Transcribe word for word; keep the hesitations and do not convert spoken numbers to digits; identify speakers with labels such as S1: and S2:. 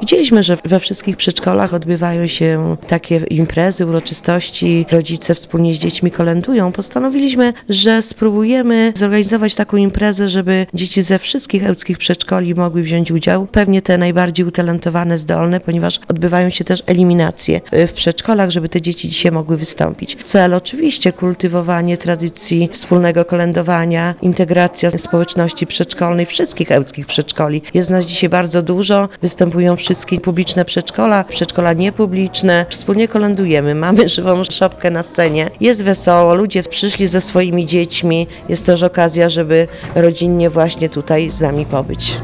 S1: Widzieliśmy, że we wszystkich przedszkolach odbywają się takie imprezy, uroczystości, rodzice wspólnie z dziećmi kolędują. Postanowiliśmy, że spróbujemy zorganizować taką imprezę, żeby dzieci ze wszystkich ełckich przedszkoli mogły wziąć udział. Pewnie te najbardziej utalentowane, zdolne, ponieważ odbywają się też eliminacje w przedszkolach, żeby te dzieci dzisiaj mogły wystąpić. Cel oczywiście kultywowanie tradycji wspólnego kolędowania, integracja społeczności przedszkolnej, wszystkich ełckich przedszkoli. Jest nas dzisiaj bardzo dużo, występują wszystkie publiczne przedszkola, przedszkola niepubliczne. Wspólnie kolędujemy, mamy żywą szopkę na scenie, jest wesoło, ludzie przyszli ze swoimi dziećmi, jest też okazja, żeby rodzinnie właśnie tutaj z nami pobyć.